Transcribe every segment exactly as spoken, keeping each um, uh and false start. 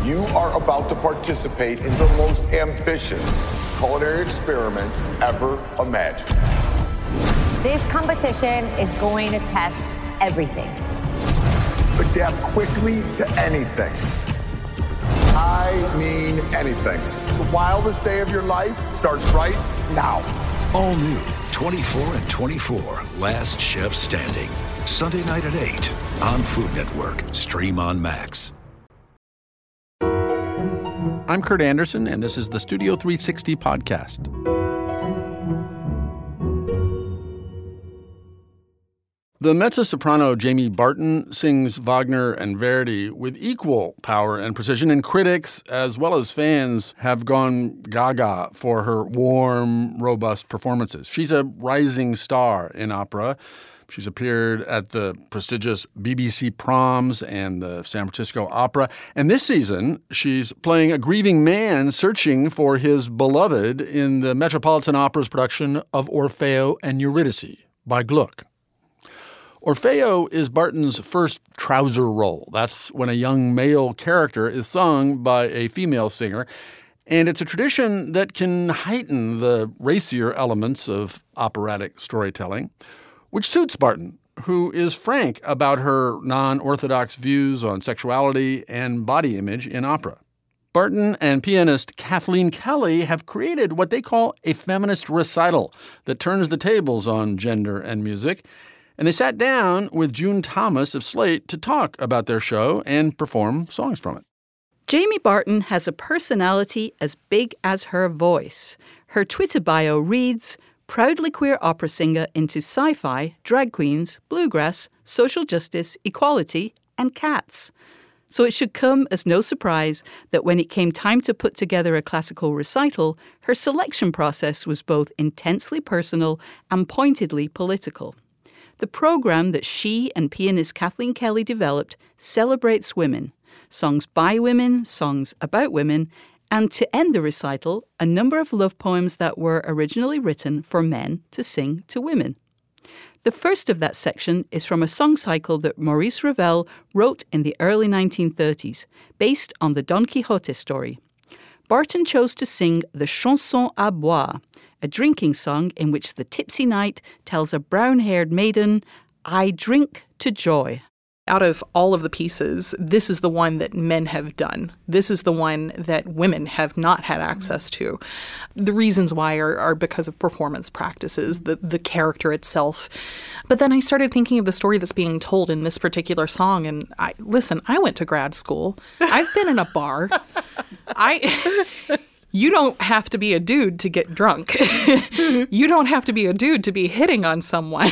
You are about to participate in the most ambitious culinary experiment ever imagined. This competition is going to test everything. Adapt quickly to anything. I mean anything. The wildest day of your life starts right now. All new twenty-four and twenty-four, Last Chef Standing. Sunday night at eight on Food Network. Stream on Max. I'm Kurt Anderson, and this is the Studio three sixty podcast. The mezzo-soprano Jamie Barton sings Wagner and Verdi with equal power and precision, and critics, as well as fans, have gone gaga for her warm, robust performances. She's a rising star in opera. She's appeared at the prestigious B B C Proms and the San Francisco Opera. And this season, she's playing a grieving man searching for his beloved in the Metropolitan Opera's production of Orfeo and Eurydice by Gluck. Orfeo is Barton's first trouser role. That's when a young male character is sung by a female singer. And it's a tradition that can heighten the racier elements of operatic storytelling, which suits Barton, who is frank about her non-orthodox views on sexuality and body image in opera. Barton and pianist Kathleen Kelly have created what they call a feminist recital that turns the tables on gender and music. And they sat down with June Thomas of Slate to talk about their show and perform songs from it. Jamie Barton has a personality as big as her voice. Her Twitter bio reads, proudly queer opera singer into sci-fi, drag queens, bluegrass, social justice, equality, and cats. So it should come as no surprise that when it came time to put together a classical recital, her selection process was both intensely personal and pointedly political. The program that she and pianist Kathleen Kelly developed celebrates women, songs by women, songs about women, and to end the recital, a number of love poems that were originally written for men to sing to women. The first of that section is from a song cycle that Maurice Ravel wrote in the early nineteen thirties, based on the Don Quixote story. Barton chose to sing the Chanson à boire, a drinking song in which the tipsy knight tells a brown-haired maiden, I drink to joy. Out of all of the pieces, this is the one that men have done. This is the one that women have not had access to. The reasons why are, are because of performance practices, the, the character itself. But then I started thinking of the story that's being told in this particular song. And I listen, I went to grad school. I've been in a bar. I... You don't have to be a dude to get drunk. You don't have to be a dude to be hitting on someone.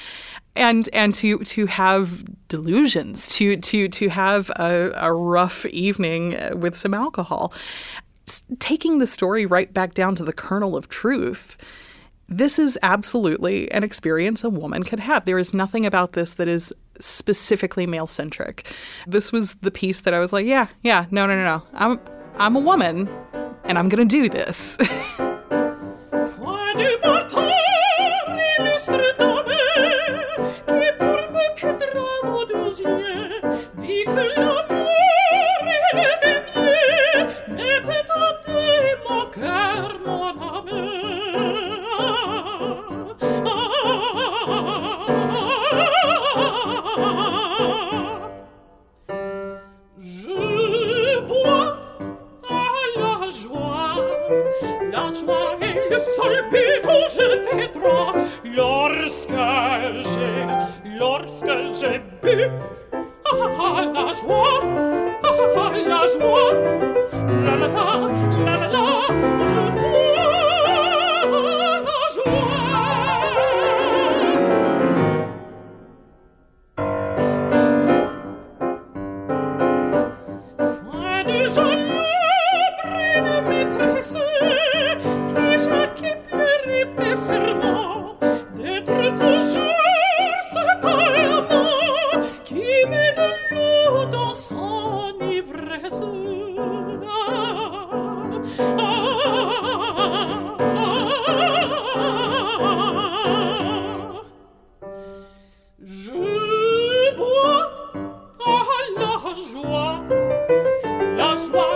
And and to to have delusions, to to to have a, a rough evening with some alcohol. S- taking the story right back down to the kernel of truth, this is absolutely an experience a woman could have. There is nothing about this that is specifically male-centric. This was the piece that I was like, yeah, yeah, no, no, no, no. I'm I'm a woman, and I'm going to do this. Lorsque j'ai, lorsque j'ai bu, ah la joie, ah la joie, la la la, la la la, je bois la joie. Foi déjà l'ombre une maîtresse qui j'occupe le répé serment. Toujours cet amant qui met de l'eau dans son ivresse. Ah, ah, ah, je bois à la joie, la joie.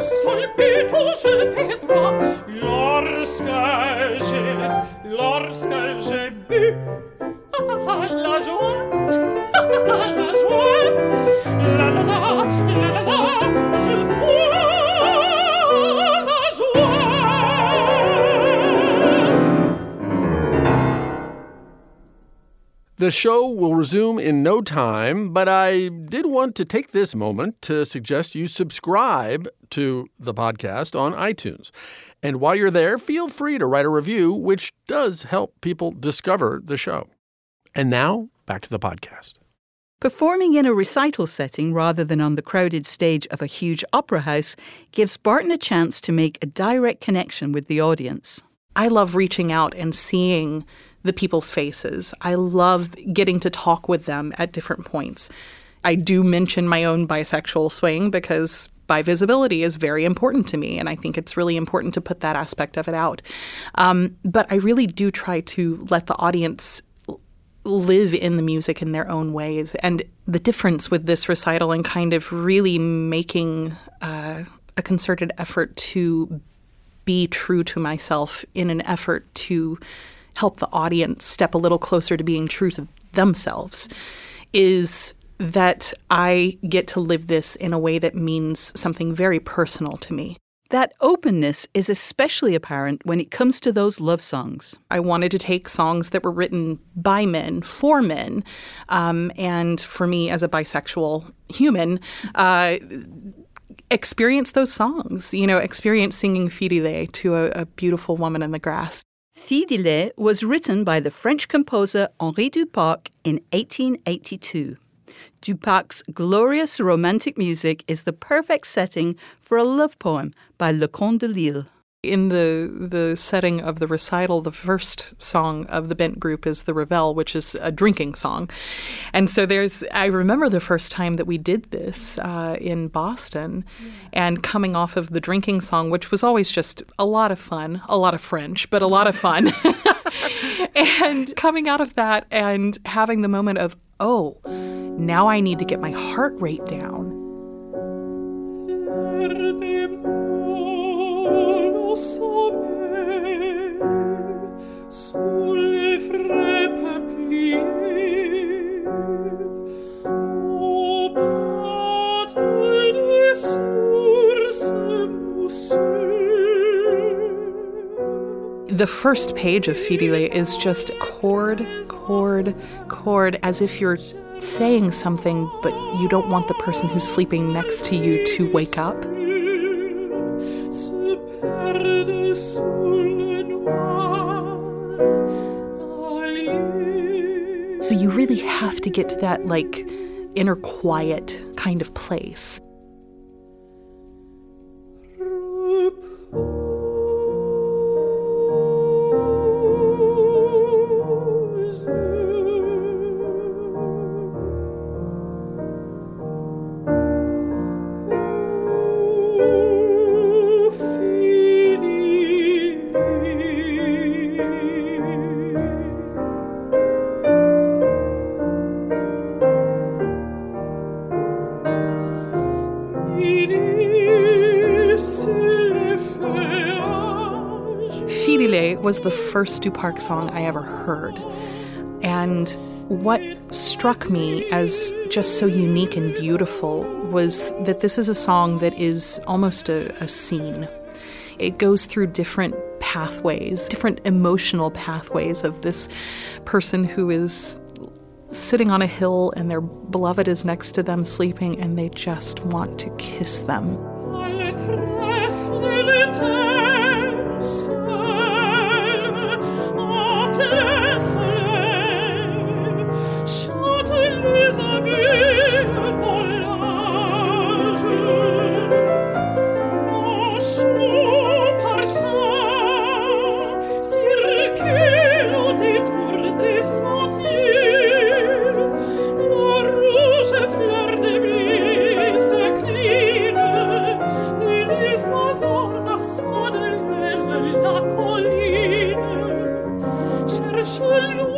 The show will resume in no time, but I did want to take this moment to suggest you subscribe to the podcast on iTunes. And while you're there, feel free to write a review, which does help people discover the show. And now, back to the podcast. Performing in a recital setting rather than on the crowded stage of a huge opera house gives Barton a chance to make a direct connection with the audience. I love reaching out and seeing the people's faces. I love getting to talk with them at different points. I do mention my own bisexual swing because bivisibility is very important to me, and I think it's really important to put that aspect of it out. Um, but I really do try to let the audience live in the music in their own ways. And the difference with this recital and kind of really making uh, a concerted effort to be true to myself in an effort to help the audience step a little closer to being true to themselves is that I get to live this in a way that means something very personal to me. That openness is especially apparent when it comes to those love songs. I wanted to take songs that were written by men, for men, um, and for me as a bisexual human, uh, experience those songs, you know, experience singing Fidèle to a, a beautiful woman in the grass. Fidèle was written by the French composer Henri Duparc in eighteen eighty-two. Duparc's glorious romantic music is the perfect setting for a love poem by Leconte de Lisle. In the the setting of the recital, the first song of the Bent group is the Revel, which is a drinking song. And so there's, I remember the first time that we did this uh, in Boston, yeah. and coming off of the drinking song, which was always just a lot of fun, a lot of French, but a lot of fun. And coming out of that and having the moment of, oh, now I need to get my heart rate down. The first page of Fidèle is just chord, chord, chord, as if you're saying something, but you don't want the person who's sleeping next to you to wake up. So you really have to get to that, like, inner quiet kind of place. Fidèle was the first Duparc song I ever heard. And what struck me as just so unique and beautiful was that this is a song that is almost a, a scene. It goes through different pathways, different emotional pathways of this person who is sitting on a hill and their beloved is next to them sleeping and they just want to kiss them. Cherche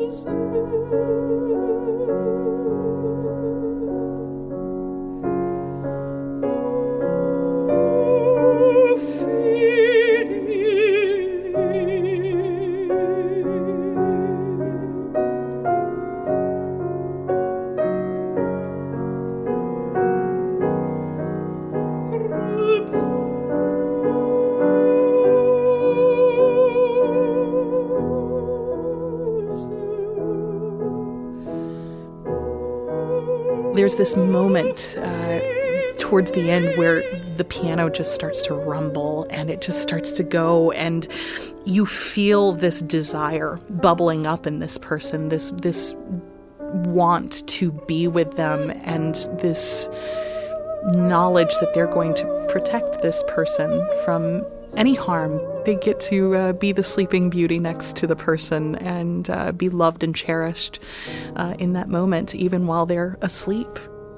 There's this moment uh, towards the end where the piano just starts to rumble and it just starts to go, and you feel this desire bubbling up in this person, this this want to be with them, and this knowledge that they're going to protect this person from any harm. They get to uh, be the sleeping beauty next to the person and uh, be loved and cherished uh, in that moment, even while they're asleep.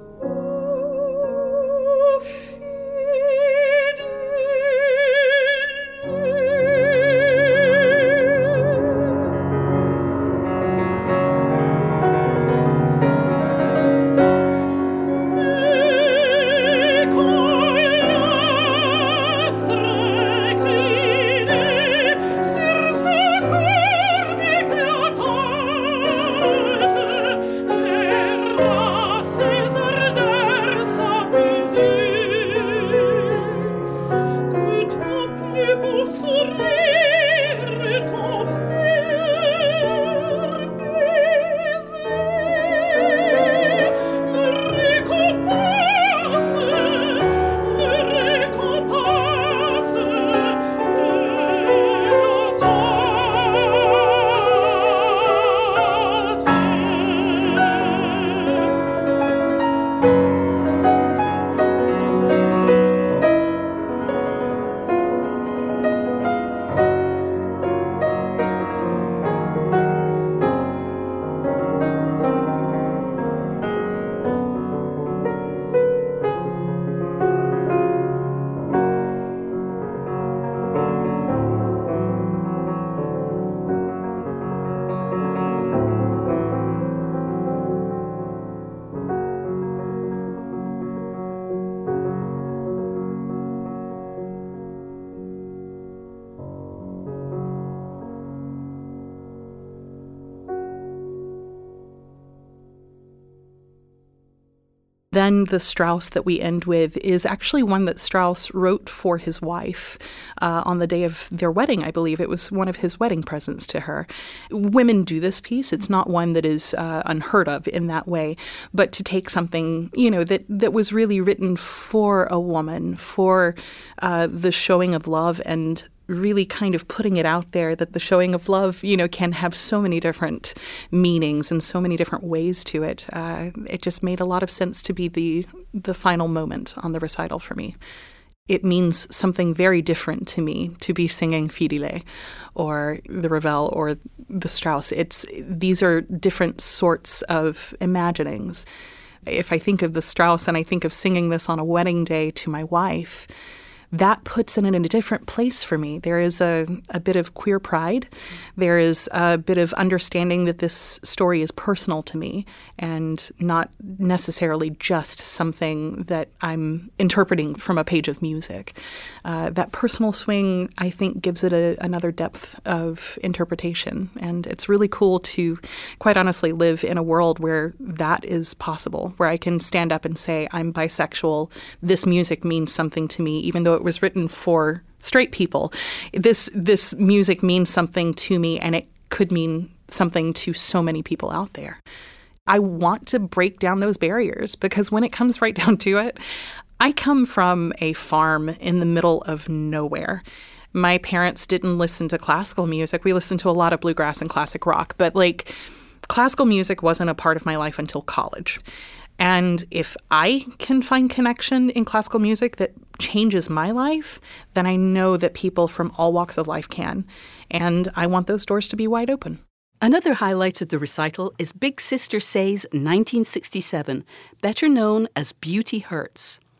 Then the Strauss that we end with is actually one that Strauss wrote for his wife uh, on the day of their wedding, I believe. It was one of his wedding presents to her. Women do this piece. It's not one that is uh, unheard of in that way, but to take something, you know, that, that was really written for a woman, for uh, the showing of love, and really kind of putting it out there that the showing of love, you know, can have so many different meanings and so many different ways to it. Uh, it just made a lot of sense to be the the final moment on the recital for me. It means something very different to me to be singing Fiedile or the Ravel or the Strauss. It's these are different sorts of imaginings. If I think of the Strauss and I think of singing this on a wedding day to my wife, that puts it in a different place for me. There is a, a bit of queer pride. There is a bit of understanding that this story is personal to me and not necessarily just something that I'm interpreting from a page of music. Uh, that personal swing, I think, gives it a, another depth of interpretation. And it's really cool to, quite honestly, live in a world where that is possible, where I can stand up and say, I'm bisexual, this music means something to me, even though it was written for straight people. This this music means something to me, and it could mean something to so many people out there. I want to break down those barriers because when it comes right down to it, I come from a farm in the middle of nowhere. My parents didn't listen to classical music. We listened to a lot of bluegrass and classic rock, but like classical music wasn't a part of my life until college. And if I can find connection in classical music that changes my life, then I know that people from all walks of life can. And I want those doors to be wide open. Another highlight of the recital is Big Sister Say's nineteen sixty-seven, better known as Beauty Hurts.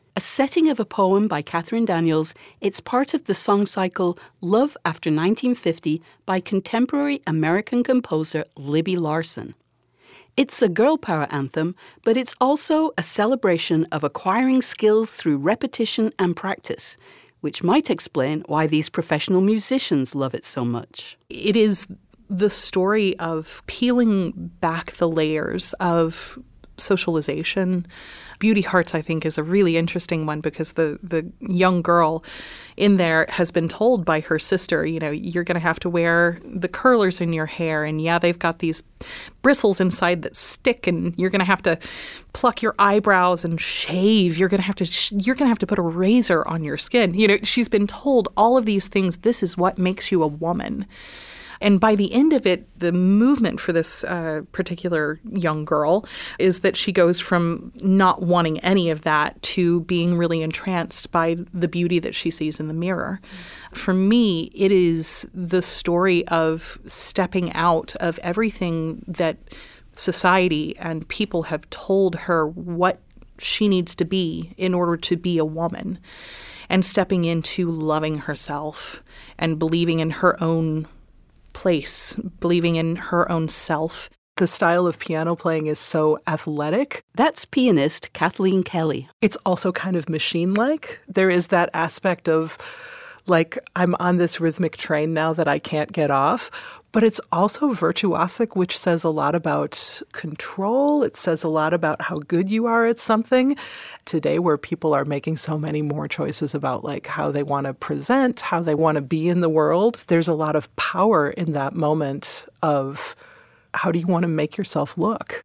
A setting of a poem by Catherine Daniels, it's part of the song cycle Love After nineteen fifty by contemporary American composer Libby Larsen. It's a girl power anthem, but it's also a celebration of acquiring skills through repetition and practice, which might explain why these professional musicians love it so much. It is the story of peeling back the layers of socialization. Beauty Hearts, I think, is a really interesting one because the, the young girl in there has been told by her sister, you know, you're going to have to wear the curlers in your hair. And yeah, they've got these bristles inside that stick, and you're going to have to pluck your eyebrows and shave. You're going to have to sh- you're going to have to put a razor on your skin. You know, she's been told all of these things. This is what makes you a woman. And by the end of it, the movement for this uh, particular young girl is that she goes from not wanting any of that to being really entranced by the beauty that she sees in the mirror. For me, it is the story of stepping out of everything that society and people have told her what she needs to be in order to be a woman, and stepping into loving herself and believing in her own place, believing in her own self. The style of piano playing is so athletic. That's pianist Kathleen Kelly. It's also kind of machine-like. There is that aspect of, like, I'm on this rhythmic train now that I can't get off. But it's also virtuosic, which says a lot about control. It says a lot about how good you are at something. Today, where people are making so many more choices about like how they want to present, how they want to be in the world, there's a lot of power in that moment of how do you want to make yourself look?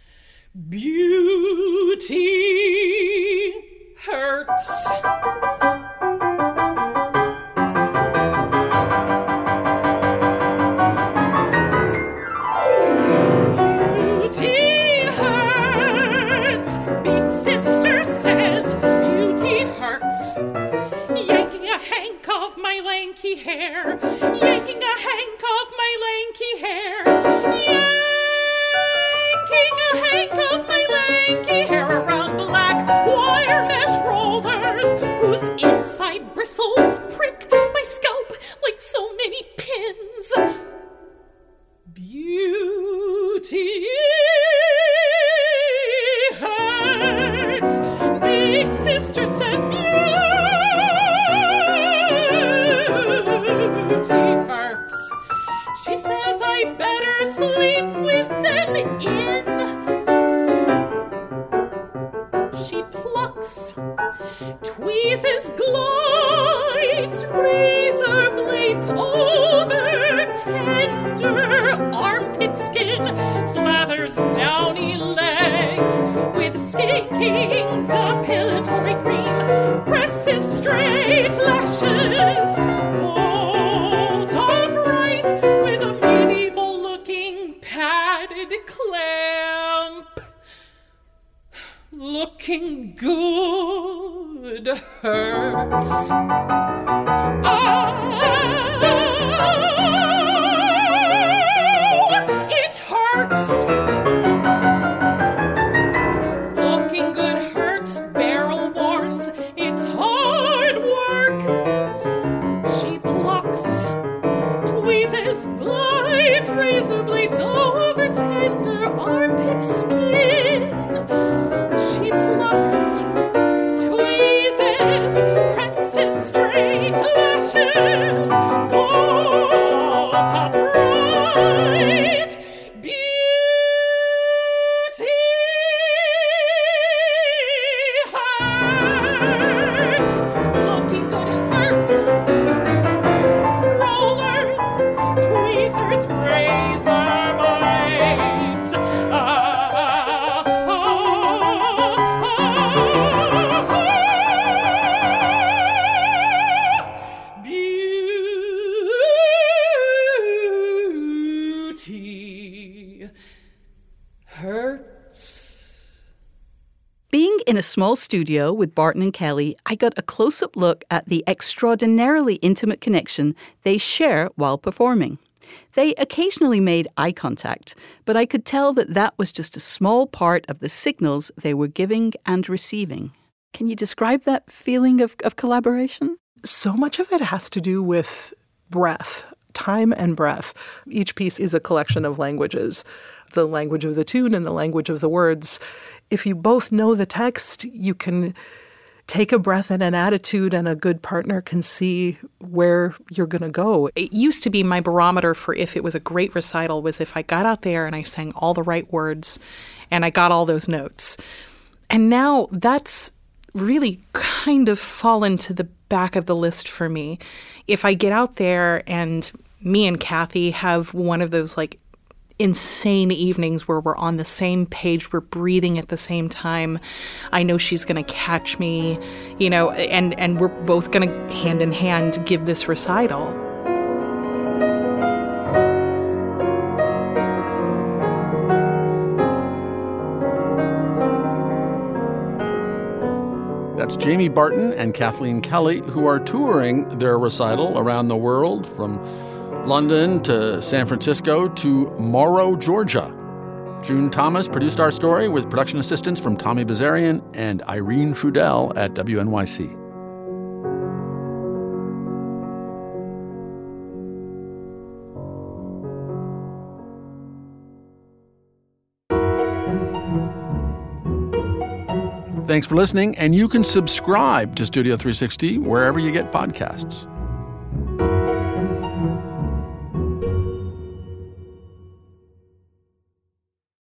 Beauty hurts. Yanking a hank of my lanky hair, yanking a hank of my lanky hair, yanking a hank of my lanky hair around black wire mesh rollers, whose inside bristles prick my scalp like so many pins. Beauty hurts. Big sister says beauty hurts. She says I better sleep with them in. She plucks, tweezes, glides, razor blades over tender armpit skin, slathers downy legs with skinking depilatory cream, presses straight lashes, bolt upright with a medieval-looking padded clamp. Looking good hurts. Oh, it hurts. Looking good hurts, Beryl warns. It's hard work. She plucks, tweezes, glides, razor blades over tender armpit skin. She plucks, tweezes, presses straight lashes, bolt upright. Beauty hurts. Looking good hurts. Rollers, tweezers, razor blades. Ah, oh, oh, oh. Beauty hurts. Being in a small studio with Barton and Kelly, I got a close-up look at the extraordinarily intimate connection they share while performing. They occasionally made eye contact, but I could tell that that was just a small part of the signals they were giving and receiving. Can you describe that feeling of, of collaboration? So much of it has to do with breath, time and breath. Each piece is a collection of languages, the language of the tune and the language of the words. If you both know the text, you can take a breath and an attitude, and a good partner can see where you're going to go. It used to be my barometer for if it was a great recital was if I got out there and I sang all the right words and I got all those notes. And now that's really kind of fallen to the back of the list for me. If I get out there and me and Kathy have one of those like insane evenings where we're on the same page, we're breathing at the same time, I know she's going to catch me, you know, and, and we're both going to hand in hand give this recital. That's Jamie Barton and Kathleen Kelly, who are touring their recital around the world, from London to San Francisco to Morrow, Georgia. June Thomas produced our story with production assistance from Tommy Bazarian and Irene Trudell at W N Y C. Thanks for listening, and you can subscribe to Studio three sixty wherever you get podcasts.